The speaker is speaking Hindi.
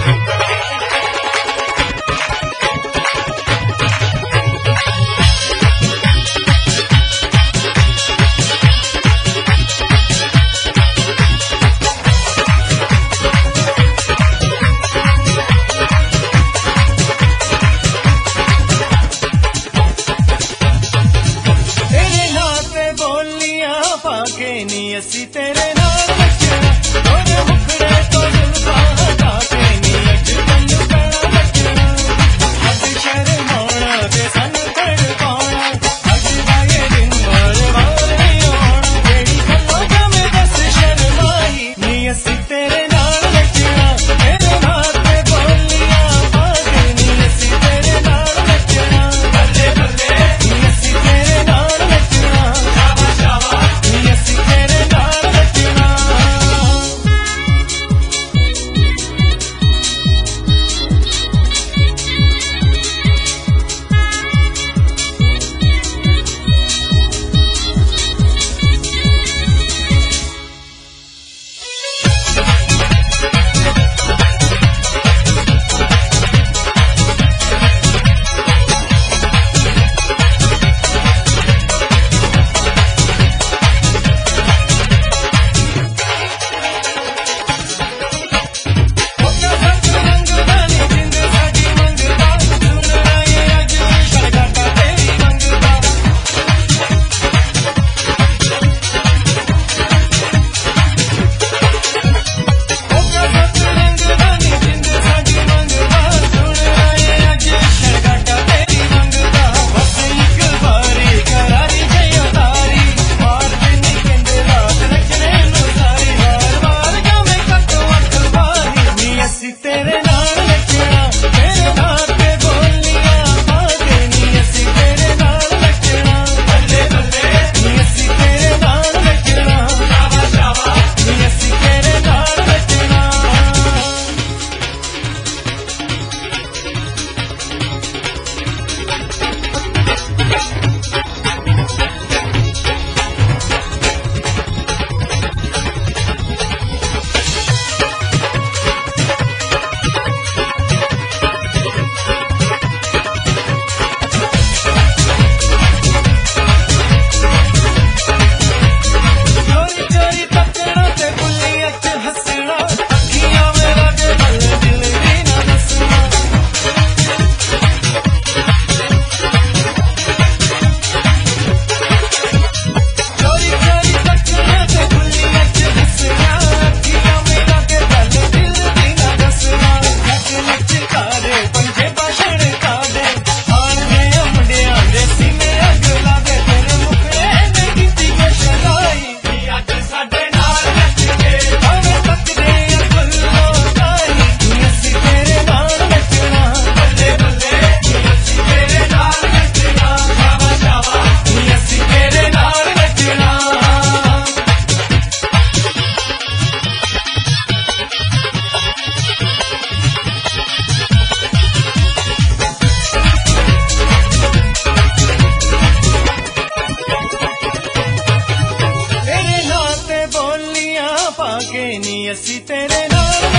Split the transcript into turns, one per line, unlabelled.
पाके नी असी तेरे नाल नचना तोरे मुखड़े तो जुल्फा हटा के नी अज तैनू पैना नचना अज शर्माना ते सन तड़पाना अज दा ये दिन बार बार नहीं आना जेड़ी गल्लां जमे दस शर्माई नी असी तेरे नाल नचना तेरे नाल ते बोलियां पाके नी असी तेरे नाल नचना बल्ले बल्ले नी असी तेरे नाल नचना शाबाश शाबाश नी असी तेरे नाल नचना। तेरे नाल नचना तेरे नाल ते बोलियां पाके नी असी तेरे नाल नचना बल्ले बल्ले नी असी तेरे नाल नचना शाबाश शाबाश नी असी तेरे नाल नचना। पाके नी असी तेरे नाल